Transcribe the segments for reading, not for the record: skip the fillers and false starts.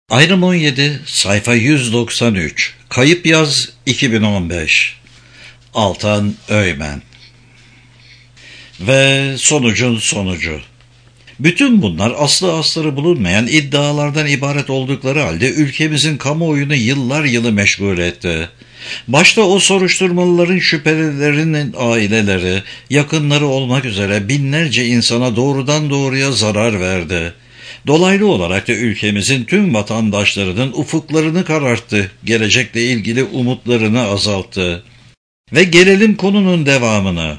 Ayrım 17, sayfa 193, Kayıp Yaz 2015, Altan Öğmen. Ve sonucun sonucu. Bütün bunlar aslı astarı bulunmayan iddialardan ibaret oldukları halde ülkemizin kamuoyunu yıllar yılı meşgul etti. Başta o soruşturmalıların şüphelilerinin aileleri, yakınları olmak üzere binlerce insana doğrudan doğruya zarar verdi. Dolaylı olarak da ülkemizin tüm vatandaşlarının ufuklarını kararttı, gelecekle ilgili umutlarını azalttı. Ve gelelim konunun devamına.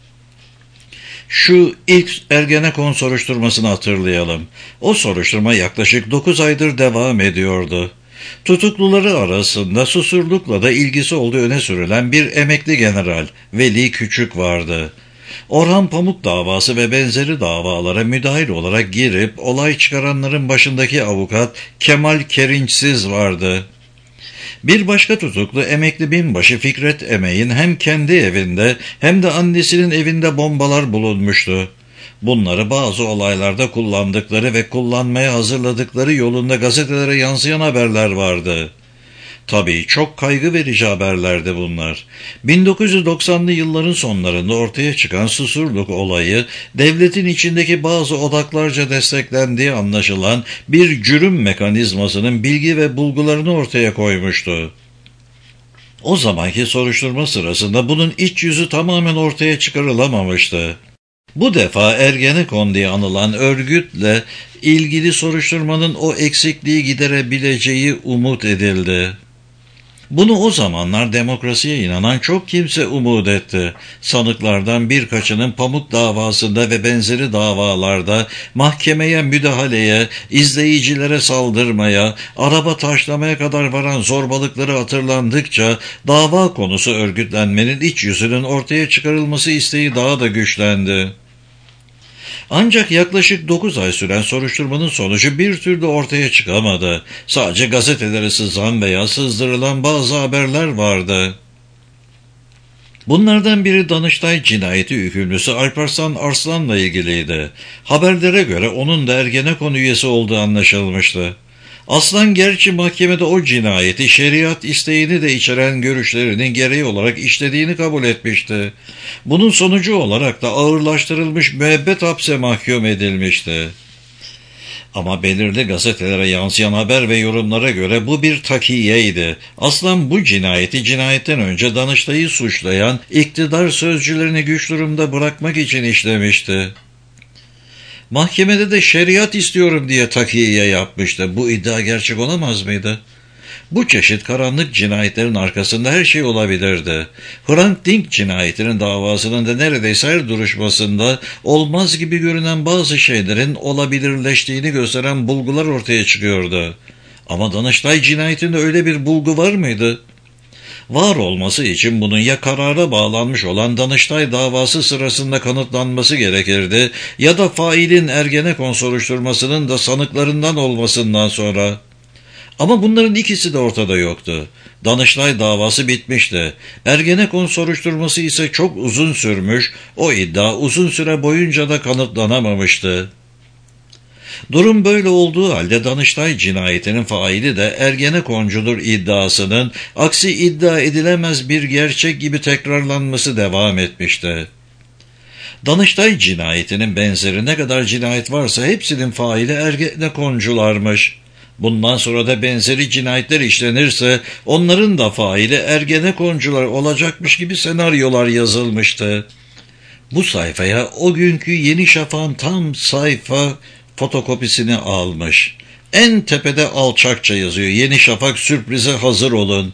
Şu ilk Ergenekon soruşturmasını hatırlayalım. O soruşturma yaklaşık 9 aydır devam ediyordu. Tutukluları arasında Susurluk'la da ilgisi olduğu öne sürülen bir emekli general Veli Küçük vardı. Orhan Pamuk davası ve benzeri davalara müdahil olarak girip olay çıkaranların başındaki avukat Kemal Kerinçsiz vardı. Bir başka tutuklu emekli binbaşı Fikret Emek'in hem kendi evinde hem de annesinin evinde bombalar bulunmuştu. Bunları bazı olaylarda kullandıkları ve kullanmaya hazırladıkları yolunda gazetelere yansıyan haberler vardı. Tabii çok kaygı verici haberlerdi bunlar. 1990'lı yılların sonlarında ortaya çıkan Susurluk olayı, devletin içindeki bazı odaklarca desteklendiği anlaşılan bir cürüm mekanizmasının bilgi ve bulgularını ortaya koymuştu. O zamanki soruşturma sırasında bunun iç yüzü tamamen ortaya çıkarılamamıştı. Bu defa Ergenekon diye anılan örgütle ilgili soruşturmanın o eksikliği giderebileceği umut edildi. Bunu o zamanlar demokrasiye inanan çok kimse umut etti. Sanıklardan birkaçının Pamuk davasında ve benzeri davalarda mahkemeye müdahaleye, izleyicilere saldırmaya, araba taşlamaya kadar varan zorbalıkları hatırlandıkça dava konusu örgütlenmenin iç yüzünün ortaya çıkarılması isteği daha da güçlendi. Ancak yaklaşık 9 ay süren soruşturmanın sonucu bir türlü ortaya çıkamadı. Sadece gazetelere sızan veya sızdırılan bazı haberler vardı. Bunlardan biri Danıştay cinayeti hükümlüsü Alparslan Arslan'la ilgiliydi. Haberlere göre onun da Ergenekon üyesi olduğu anlaşılmıştı. Aslan gerçi mahkemede o cinayeti şeriat isteğini de içeren görüşlerinin gereği olarak işlediğini kabul etmişti. Bunun sonucu olarak da ağırlaştırılmış müebbet hapse mahkum edilmişti. Ama belirli gazetelere yansıyan haber ve yorumlara göre bu bir takiyeydi. Aslan bu cinayeti cinayetten önce Danıştay'ı suçlayan iktidar sözcülerini güç durumda bırakmak için işlemişti. Mahkemede de şeriat istiyorum diye takiye yapmıştı. Bu iddia gerçek olamaz mıydı? Bu çeşit karanlık cinayetlerin arkasında her şey olabilirdi. Hrant Dink cinayetinin davasının da neredeyse her duruşmasında olmaz gibi görünen bazı şeylerin olabilirleştiğini gösteren bulgular ortaya çıkıyordu. Ama Danıştay cinayetinde öyle bir bulgu var mıydı? Var olması için bunun ya karara bağlanmış olan Danıştay davası sırasında kanıtlanması gerekirdi ya da failin Ergenekon soruşturmasının da sanıklarından olmasından sonra. Ama bunların ikisi de ortada yoktu. Danıştay davası bitmişti. Ergenekon soruşturması ise çok uzun sürmüş, o iddia uzun süre boyunca da kanıtlanamamıştı. Durum böyle olduğu halde Danıştay cinayetinin faili de Ergenekoncudur iddiasının aksi iddia edilemez bir gerçek gibi tekrarlanması devam etmişti. Danıştay cinayetinin benzeri ne kadar cinayet varsa hepsinin faili Ergenekoncularmış. Bundan sonra da benzeri cinayetler işlenirse onların da faili Ergenekoncular olacakmış gibi senaryolar yazılmıştı. Bu sayfaya o günkü Yeni Şafak'ın tam sayfa fotokopisini almış. En tepede alçakça yazıyor: Yeni Şafak sürprize hazır olun.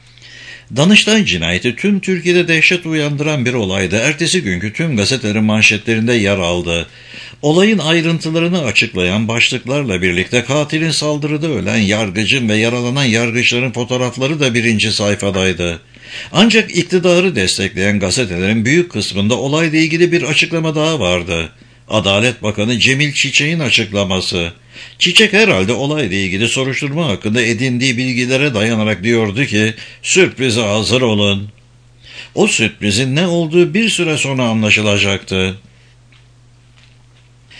Danıştay cinayeti tüm Türkiye'de dehşet uyandıran bir olaydı. Ertesi günkü tüm gazetelerin manşetlerinde yer aldı. Olayın ayrıntılarını açıklayan başlıklarla birlikte katilin saldırıda ölen yargıcın ve yaralanan yargıçların fotoğrafları da birinci sayfadaydı. Ancak iktidarı destekleyen gazetelerin büyük kısmında olayla ilgili bir açıklama daha vardı. Adalet Bakanı Cemil Çiçek'in açıklaması. Çiçek herhalde olayla ilgili soruşturma hakkında edindiği bilgilere dayanarak diyordu ki, sürprize hazır olun. O sürprizin ne olduğu bir süre sonra anlaşılacaktı.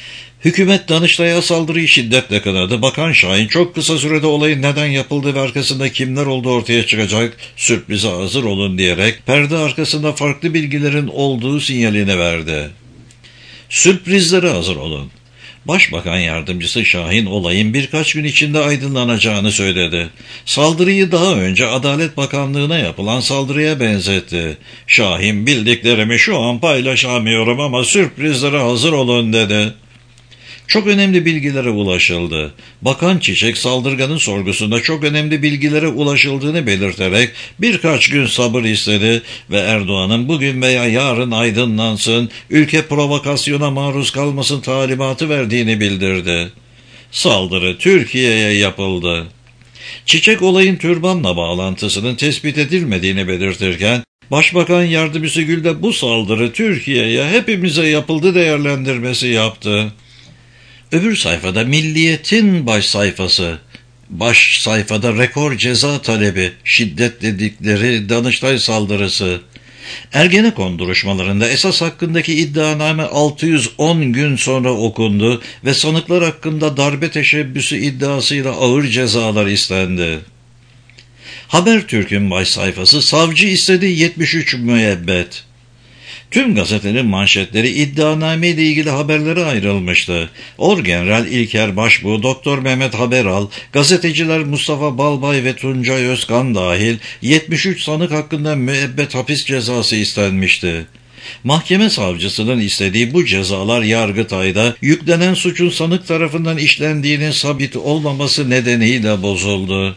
Hükümet Danıştay'a saldırıyı şiddetle kınadı. Bakan Şahin çok kısa sürede olayın neden yapıldığı ve arkasında kimler olduğu ortaya çıkacak, sürprize hazır olun diyerek perde arkasında farklı bilgilerin olduğu sinyalini verdi. Sürprizlere hazır olun. Başbakan yardımcısı Şahin olayın birkaç gün içinde aydınlanacağını söyledi. Saldırıyı daha önce Adalet Bakanlığı'na yapılan saldırıya benzetti. Şahin bildiklerimi şu an paylaşamıyorum ama sürprizlere hazır olun dedi. Çok önemli bilgilere ulaşıldı. Bakan Çiçek saldırganın sorgusunda çok önemli bilgilere ulaşıldığını belirterek birkaç gün sabır istedi ve Erdoğan'ın bugün veya yarın aydınlansın, ülke provokasyona maruz kalmasın talimatı verdiğini bildirdi. Saldırı Türkiye'ye yapıldı. Çiçek olayın türbanla bağlantısının tespit edilmediğini belirtirken, Başbakan Yardımcısı Gül de bu saldırı Türkiye'ye hepimize yapıldı değerlendirmesi yaptı. Öbür sayfada Milliyet'in baş sayfası. Baş sayfada rekor ceza talebi, şiddet dedikleri Danıştay saldırısı. Ergenekon duruşmalarında esas hakkındaki iddianame 610 gün sonra okundu ve sanıklar hakkında darbe teşebbüsü iddiasıyla ağır cezalar istendi. Habertürk'ün baş sayfası savcı istedi 73 müebbet. Tüm gazetenin manşetleri iddianame ile ilgili haberlere ayrılmıştı. Orgeneral İlker Başbuğ, Doktor Mehmet Haberal, gazeteciler Mustafa Balbay ve Tuncay Özkan dahil 73 sanık hakkında müebbet hapis cezası istenmişti. Mahkeme savcısının istediği bu cezalar Yargıtay'da yüklenen suçun sanık tarafından işlendiğinin sabit olmaması nedeniyle bozuldu.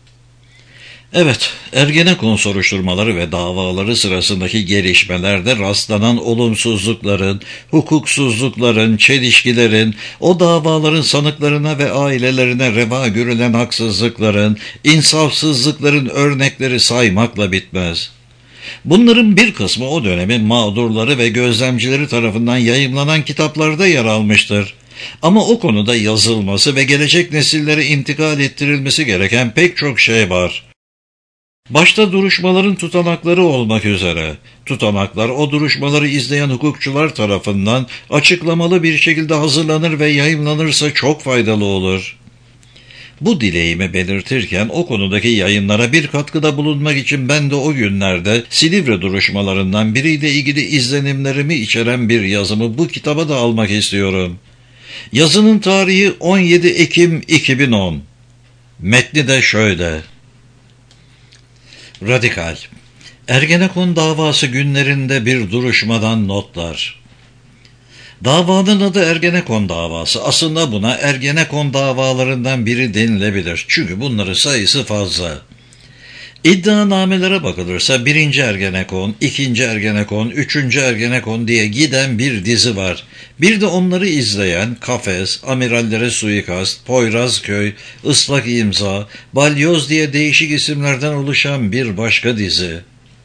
Evet, Ergenekon soruşturmaları ve davaları sırasındaki gelişmelerde rastlanan olumsuzlukların, hukuksuzlukların, çelişkilerin, o davaların sanıklarına ve ailelerine reva görülen haksızlıkların, insafsızlıkların örnekleri saymakla bitmez. Bunların bir kısmı o dönemin mağdurları ve gözlemcileri tarafından yayımlanan kitaplarda yer almıştır. Ama o konuda yazılması ve gelecek nesillere intikal ettirilmesi gereken pek çok şey var. Başta duruşmaların tutanakları olmak üzere, tutanaklar o duruşmaları izleyen hukukçular tarafından açıklamalı bir şekilde hazırlanır ve yayımlanırsa çok faydalı olur. Bu dileğimi belirtirken o konudaki yayınlara bir katkıda bulunmak için ben de o günlerde Silivri duruşmalarından biriyle ilgili izlenimlerimi içeren bir yazımı bu kitaba da almak istiyorum. Yazının tarihi 17 Ekim 2010. Metni de şöyle. Radikal. Ergenekon davası günlerinde bir duruşmadan notlar. Davanın adı Ergenekon davası. Aslında buna Ergenekon davalarından biri denilebilir. Çünkü bunların sayısı fazla. İddianamelere bakılırsa 1. Ergenekon, 2. Ergenekon, 3. Ergenekon diye giden bir dizi var. Bir de onları izleyen Kafes, Amirallere Suikast, Poyrazköy, Islak İmza, Balyoz diye değişik isimlerden oluşan bir başka dizi.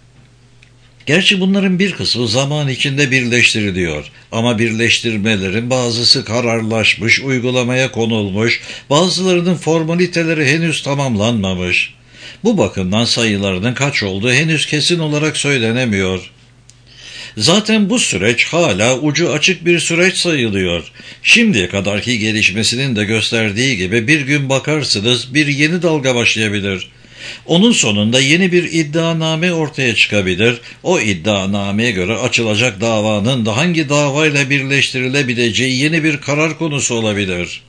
Gerçi bunların bir kısmı zaman içinde birleştiriliyor. Ama birleştirmelerin bazısı kararlaşmış, uygulamaya konulmuş, bazılarının formaliteleri henüz tamamlanmamış. Bu bakımdan sayılarının kaç olduğu henüz kesin olarak söylenemiyor. Zaten bu süreç hala ucu açık bir süreç sayılıyor. Şimdiye kadarki gelişmesinin de gösterdiği gibi bir gün bakarsınız bir yeni dalga başlayabilir. Onun sonunda yeni bir iddianame ortaya çıkabilir. O iddianameye göre açılacak davanın da hangi davayla birleştirilebileceği yeni bir karar konusu olabilir.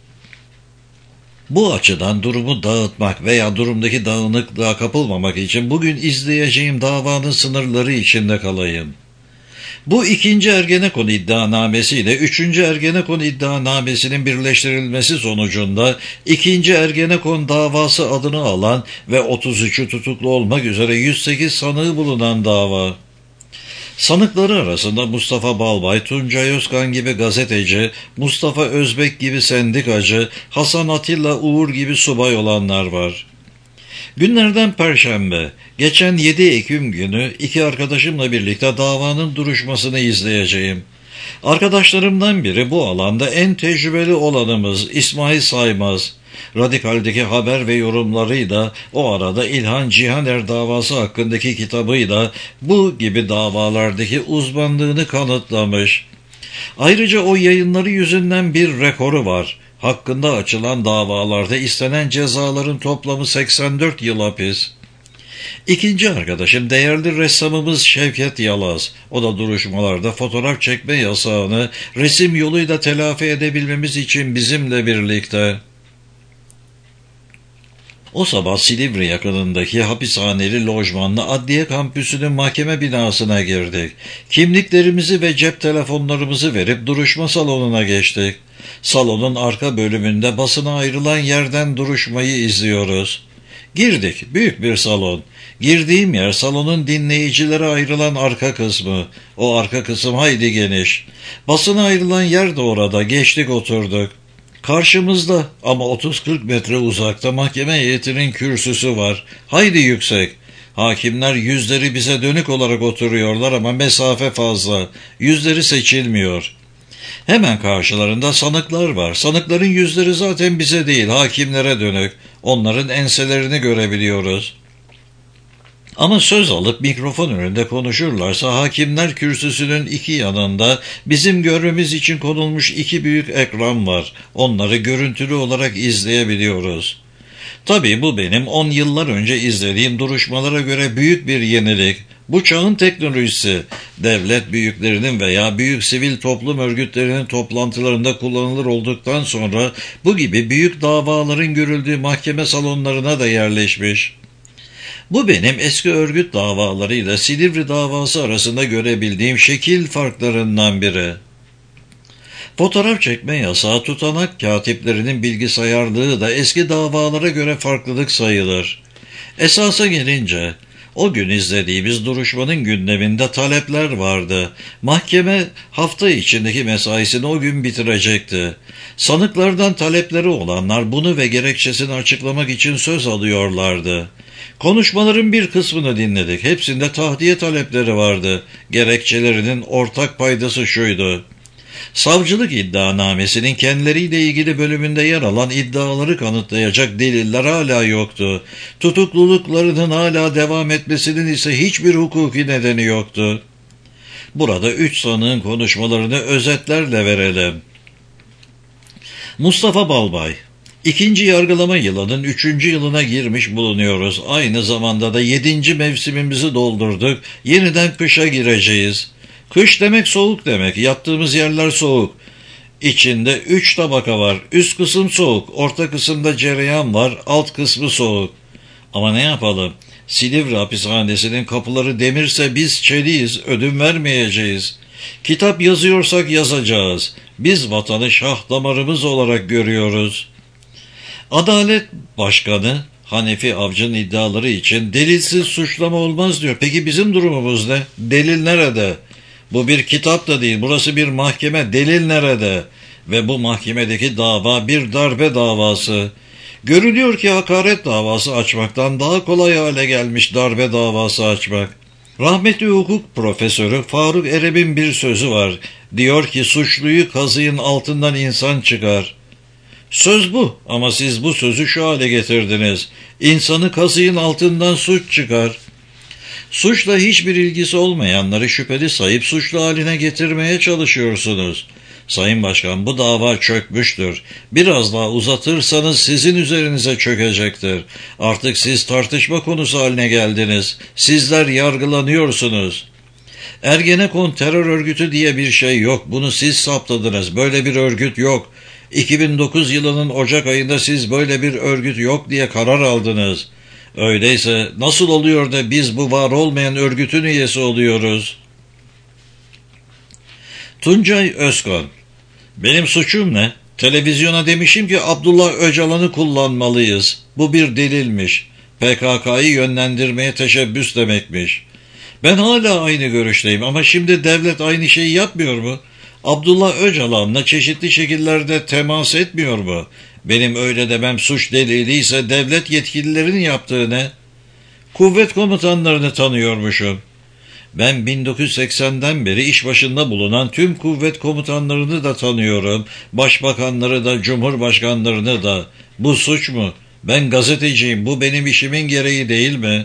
Bu açıdan durumu dağıtmak veya durumdaki dağınıklığa kapılmamak için bugün izleyeceğim davanın sınırları içinde kalayım. Bu 2. Ergenekon iddianamesi ile 3. Ergenekon iddianamesinin birleştirilmesi sonucunda 2. Ergenekon davası adını alan ve 33'ü tutuklu olmak üzere 108 sanığı bulunan dava. Sanıkları arasında Mustafa Balbay, Tuncay Özkan gibi gazeteci, Mustafa Özbek gibi sendikacı, Hasan Atilla Uğur gibi subay olanlar var. Günlerden Perşembe, geçen 7 Ekim günü 2 arkadaşımla birlikte davanın duruşmasını izleyeceğim. Arkadaşlarımdan biri bu alanda en tecrübeli olanımız İsmail Saymaz. Radikal'deki haber ve yorumlarıyla, o arada İlhan Cihaner davası hakkındaki kitabıyla bu gibi davalardaki uzmanlığını kanıtlamış. Ayrıca o yayınları yüzünden bir rekoru var. Hakkında açılan davalarda istenen cezaların toplamı 84 yıl hapis. İkinci arkadaşım değerli ressamımız Şevket Yalaz. O da duruşmalarda fotoğraf çekme yasağını resim yoluyla telafi edebilmemiz için bizimle birlikte. O sabah Silivri yakınındaki hapishaneli lojmanla adliye kampüsünün mahkeme binasına girdik. Kimliklerimizi ve cep telefonlarımızı verip duruşma salonuna geçtik. Salonun arka bölümünde basına ayrılan yerden duruşmayı izliyoruz. Girdik, büyük bir salon. Girdiğim yer salonun dinleyicilere ayrılan arka kısmı. O arka kısım hayli geniş. Basına ayrılan yer de orada. Geçtik, oturduk. Karşımızda ama 30-40 metre uzakta mahkeme heyetinin kürsüsü var. Hayli yüksek. Hakimler yüzleri bize dönük olarak oturuyorlar ama mesafe fazla. Yüzleri seçilmiyor. Hemen karşılarında sanıklar var. Sanıkların yüzleri zaten bize değil, hakimlere dönük. Onların enselerini görebiliyoruz. Ama söz alıp mikrofon önünde konuşurlarsa hakimler kürsüsünün iki yanında bizim görmemiz için konulmuş iki büyük ekran var. Onları görüntülü olarak izleyebiliyoruz. Tabii bu benim 10 yıllar önce izlediğim duruşmalara göre büyük bir yenilik. Bu çağın teknolojisi, devlet büyüklerinin veya büyük sivil toplum örgütlerinin toplantılarında kullanılır olduktan sonra bu gibi büyük davaların görüldüğü mahkeme salonlarına da yerleşmiş. Bu benim eski örgüt davalarıyla Silivri davası arasında görebildiğim şekil farklarından biri. Fotoğraf çekme yasağı, tutanak katiplerinin bilgisayarlığı da eski davalara göre farklılık sayılır. Esasa gelince, o gün izlediğimiz duruşmanın gündeminde talepler vardı. Mahkeme hafta içindeki mesaisini o gün bitirecekti. Sanıklardan talepleri olanlar bunu ve gerekçesini açıklamak için söz alıyorlardı. Konuşmaların bir kısmını dinledik. Hepsinde tahliye talepleri vardı. Gerekçelerinin ortak paydası şuydu: savcılık iddianamesinin kendileriyle ilgili bölümünde yer alan iddiaları kanıtlayacak deliller hala yoktu. Tutukluluklarının hala devam etmesinin ise hiçbir hukuki nedeni yoktu. Burada 3 sanığın konuşmalarını özetlerle verelim. Mustafa Balbay: İkinci yargılama yılının 3. yılına girmiş bulunuyoruz. Aynı zamanda da 7. mevsimimizi doldurduk. Yeniden kışa gireceğiz. Kış demek soğuk demek. Yattığımız yerler soğuk. İçinde 3 tabaka var. Üst kısım soğuk. Orta kısımda cereyan var. Alt kısmı soğuk. Ama ne yapalım? Silivri hapishanesinin kapıları demirse biz çeliğiz. Ödün vermeyeceğiz. Kitap yazıyorsak yazacağız. Biz vatanı şah damarımız olarak görüyoruz. Adalet Başkanı Hanefi Avcı'nın iddiaları için delilsiz suçlama olmaz diyor. Peki bizim durumumuz ne? Delil nerede? Bu bir kitap da değil, burası bir mahkeme. Delil nerede? Ve bu mahkemedeki dava bir darbe davası. Görülüyor ki hakaret davası açmaktan daha kolay hale gelmiş darbe davası açmak. Rahmetli hukuk profesörü Faruk Ereb'in bir sözü var. Diyor ki suçluyu kazığın altından insan çıkar. Söz bu ama siz bu sözü şu hale getirdiniz. İnsanı kazığın altından suç çıkar. Suçla hiçbir ilgisi olmayanları şüpheli sayıp suçlu haline getirmeye çalışıyorsunuz. Sayın Başkan, bu dava çökmüştür. Biraz daha uzatırsanız sizin üzerinize çökecektir. Artık siz tartışma konusu haline geldiniz. Sizler yargılanıyorsunuz. Ergenekon terör örgütü diye bir şey yok. Bunu siz saptadınız. Böyle bir örgüt yok. 2009 yılının Ocak ayında siz böyle bir örgüt yok diye karar aldınız. Öyleyse nasıl oluyor da biz bu var olmayan örgütün üyesi oluyoruz? Tuncay Özkan: benim suçum ne? Televizyona demişim ki Abdullah Öcalan'ı kullanmalıyız. Bu bir delilmiş. PKK'yı yönlendirmeye teşebbüs demekmiş. Ben hala aynı görüşteyim ama şimdi devlet aynı şeyi yapmıyor mu? Abdullah Öcalan'la çeşitli şekillerde temas etmiyor mu? Benim öyle demem suç deliliyse devlet yetkililerinin yaptığı ne? Kuvvet komutanlarını tanıyormuşum. Ben 1980'den beri iş başında bulunan tüm kuvvet komutanlarını da tanıyorum. Başbakanları da, cumhurbaşkanlarını da. Bu suç mu? Ben gazeteciyim. Bu benim işimin gereği değil mi?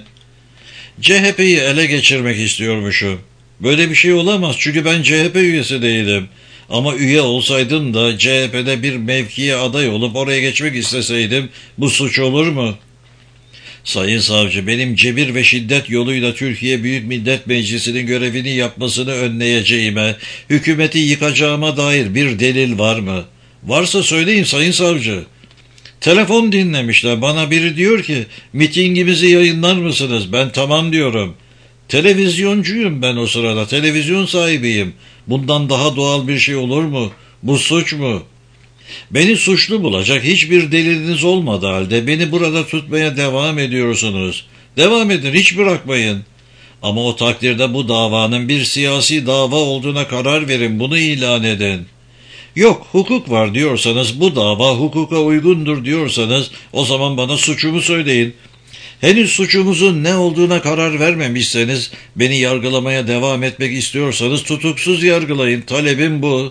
CHP'yi ele geçirmek istiyormuşum. Böyle bir şey olamaz çünkü ben CHP üyesi değilim. Ama üye olsaydım da CHP'de bir mevkiye aday olup oraya geçmek isteseydim bu suç olur mu? Sayın savcı, benim cebir ve şiddet yoluyla Türkiye Büyük Millet Meclisi'nin görevini yapmasını önleyeceğime, hükümeti yıkacağıma dair bir delil var mı? Varsa söyleyin sayın savcı. Telefon dinlemişler. Bana biri diyor ki mitingimizi yayınlar mısınız? Ben tamam diyorum. Televizyoncuyum ben o sırada. Televizyon sahibiyim. Bundan daha doğal bir şey olur mu? Bu suç mu? Beni suçlu bulacak hiçbir deliliniz olmadığı halde beni burada tutmaya devam ediyorsunuz. Devam edin, hiç bırakmayın. Ama o takdirde bu davanın bir siyasi dava olduğuna karar verin, bunu ilan edin. Yok, hukuk var diyorsanız, bu dava hukuka uygundur diyorsanız, o zaman bana suçumu söyleyin. Henüz suçumuzun ne olduğuna karar vermemişseniz, beni yargılamaya devam etmek istiyorsanız tutuksuz yargılayın. Talebim bu.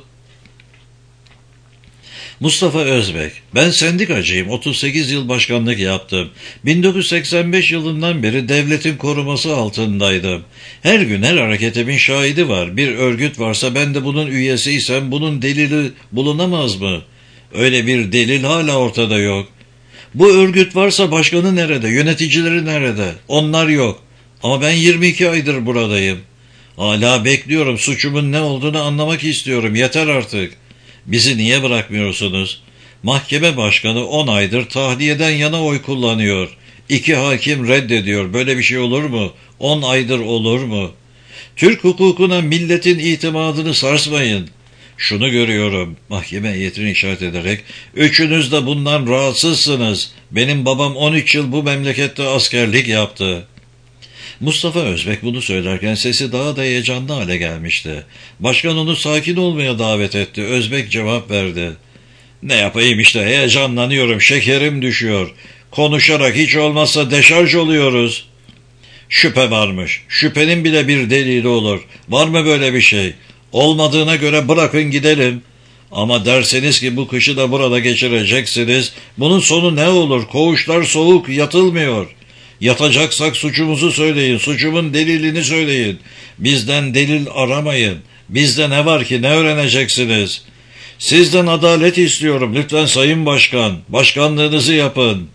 Mustafa Özbek, ben sendikacıyım, 38 yıl başkanlık yaptım. 1985 yılından beri devletin koruması altındaydım. Her gün her hareketimin şahidi var. Bir örgüt varsa ben de bunun üyesiysem bunun delili bulunamaz mı? Öyle bir delil hala ortada yok. Bu örgüt varsa başkanı nerede, yöneticileri nerede? Onlar yok. Ama ben 22 aydır buradayım. Hala bekliyorum, suçumun ne olduğunu anlamak istiyorum, yeter artık. Bizi niye bırakmıyorsunuz? Mahkeme başkanı 10 aydır tahliyeden yana oy kullanıyor. 2 hakim reddediyor. Böyle bir şey olur mu? 10 aydır olur mu? Türk hukukuna milletin itimadını sarsmayın. Şunu görüyorum, mahkeme heyetini işaret ederek, üçünüz de bundan rahatsızsınız. Benim babam 13 yıl bu memlekette askerlik yaptı. Mustafa Özbek bunu söylerken sesi daha da heyecanlı hale gelmişti. Başkan onu sakin olmaya davet etti. Özbek cevap verdi. Ne yapayım işte, heyecanlanıyorum, şekerim düşüyor. Konuşarak hiç olmazsa deşarj oluyoruz. Şüphe varmış. Şüphenin bile bir delili olur. Var mı böyle bir şey? Olmadığına göre bırakın gidelim. Ama derseniz ki bu kışı da burada geçireceksiniz, bunun sonu ne olur? Koğuşlar soğuk, yatılmıyor. Yatacaksak suçumuzu söyleyin, suçumun delilini söyleyin. Bizden delil aramayın. Bizde ne var ki, ne öğreneceksiniz? Sizden adalet istiyorum lütfen sayın başkan. Başkanlığınızı yapın.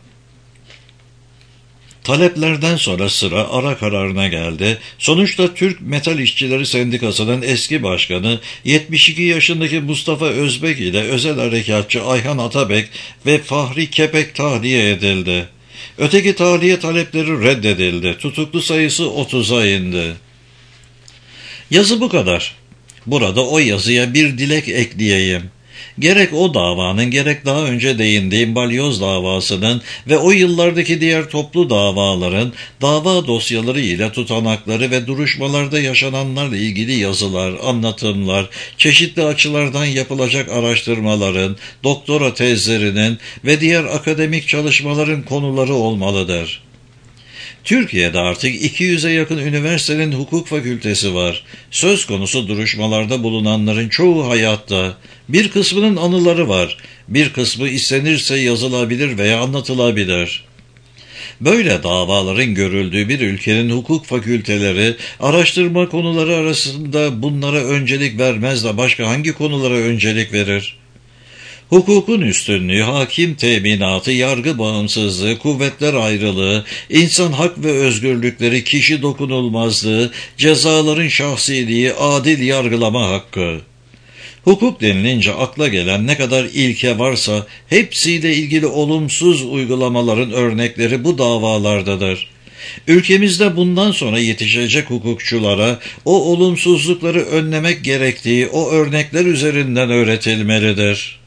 Taleplerden sonra sıra ara kararına geldi. Sonuçta Türk Metal İşçileri Sendikası'nın eski başkanı 72 yaşındaki Mustafa Özbek ile özel harekatçı Ayhan Atabek ve Fahri Kepek tahliye edildi. Öteki tahliye talepleri reddedildi. Tutuklu sayısı 30'a indi. Yazı bu kadar. Burada o yazıya bir dilek ekleyeyim. Gerek o davanın, gerek daha önce değindiğim balyoz davasının ve o yıllardaki diğer toplu davaların dava dosyaları ile tutanakları ve duruşmalarda yaşananlarla ilgili yazılar, anlatımlar, çeşitli açılardan yapılacak araştırmaların, doktora tezlerinin ve diğer akademik çalışmaların konuları olmalıdır. Türkiye'de artık 200'e yakın üniversitenin hukuk fakültesi var. Söz konusu duruşmalarda bulunanların çoğu hayatta. Bir kısmının anıları var. Bir kısmı istenirse yazılabilir veya anlatılabilir. Böyle davaların görüldüğü bir ülkenin hukuk fakülteleri araştırma konuları arasında bunlara öncelik vermez de başka hangi konulara öncelik verir? Hukukun üstünlüğü, hakim teminatı, yargı bağımsızlığı, kuvvetler ayrılığı, insan hak ve özgürlükleri, kişi dokunulmazlığı, cezaların şahsiliği, adil yargılama hakkı. Hukuk denilince akla gelen ne kadar ilke varsa hepsiyle ilgili olumsuz uygulamaların örnekleri bu davalardadır. Ülkemizde bundan sonra yetişecek hukukçulara o olumsuzlukları önlemek gerektiği o örnekler üzerinden öğretilmelidir.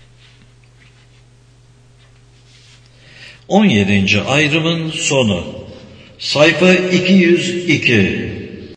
17. ayrımın sonu. Sayfa 202.